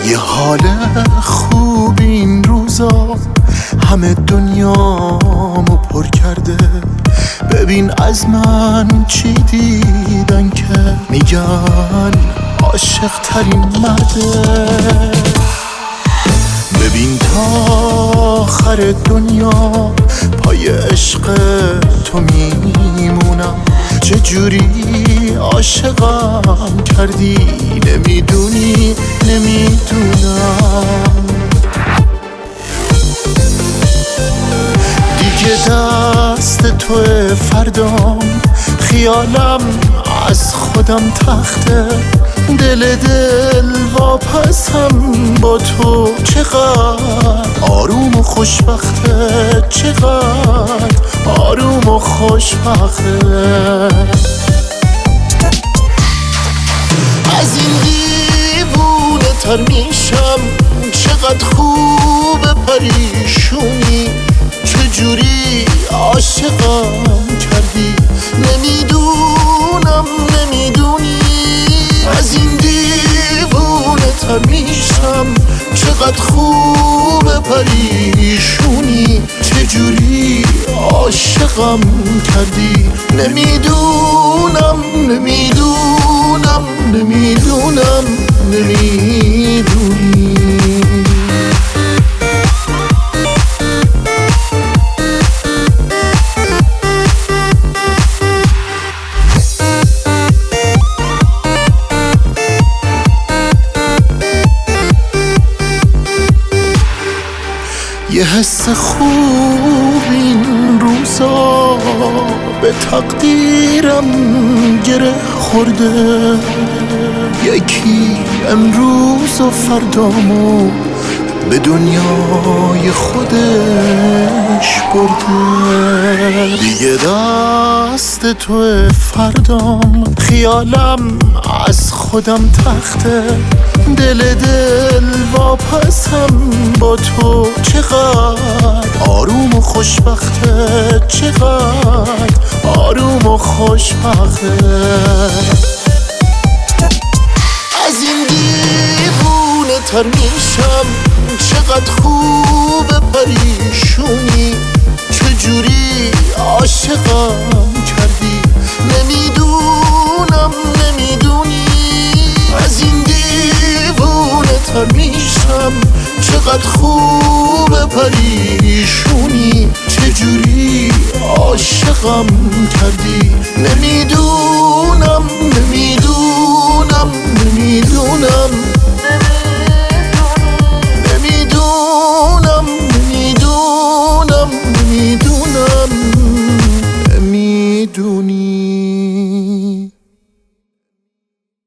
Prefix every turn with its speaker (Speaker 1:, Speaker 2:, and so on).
Speaker 1: یه حال خوب این روزا همه دنیامو پر کرده. ببین از من چی دیدن که میگن عاشق ترین مرده. ببین تا آخر دنیا پای عشق تو میمونم. چجوری عاشقم کردی نمیدونی، نمیدونم. دیگه دست توی فردام، خیالم از خودم تخته. دل واپسم با تو چقدر آروم و خوشبخته، چقدر آروم و خوشبخته. از این دیوونه تر میشم، چقدر خوب پریشونی. چجوری عاشقم کردی نمیدونم، نمیدونی. از این دیوونه تر میشم، چقدر خوب پریشونی. چجوری عاشقم کردی نمیدونم، نمیدونم، نمیدونم، نمیدونی. یه حس خوب این روزا به تقدیرم گره خورده. یکی امروز و فردامو به دنیای خودش برده. دیگه دست تو فردام، خیالم از خودم تخته. دل واپسم با تو چقدر آروم و خوشبخته، چقدر آروم و خوشبخته. از این دیوونه تر میشم، چقدر خوب پریشونی. چجوری عاشقم کردی نمیدونم، نمیدونی. از این دیوونه تر میشم، چقدر خوب پریشونی. چجوری عاشقم کردی نمیدونم، نمیدونم.